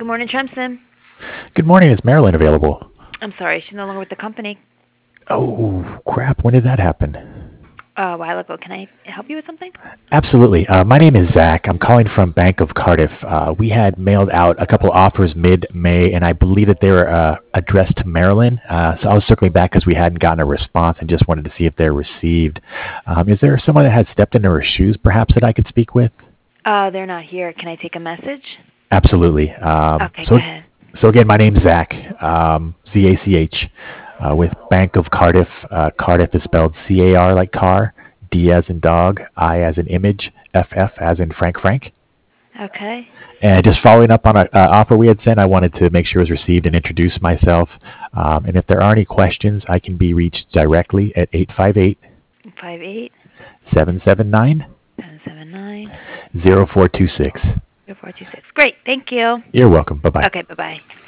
morning, Tremson. Good morning. Is Marilyn available? I'm sorry, she's no longer with the company. Oh, crap. When did that happen? A while ago. Can I help you with something? Absolutely. My name is Zach. I'm calling from Bank of Cardiff. We had mailed out a couple offers mid-May, and I believe that they were addressed to Marilyn. So I was circling back because we hadn't gotten a response and just wanted to see if they're received. Is there someone that had stepped into her shoes, perhaps, that I could speak with? They're not here. Can I take a message? Absolutely. Okay, go ahead. So again, my name's Zach, Z-A-C-H, with Bank of Cardiff. Cardiff is spelled C-A-R like car, D as in dog, I as in image, F-F as in Frank. Okay. And just following up on an offer we had sent, I wanted to make sure it was received and introduce myself. And if there are any questions, I can be reached directly at 858 58 779 779 0426. 0426. Great. Thank you. You're welcome. Bye-bye. Okay, bye-bye.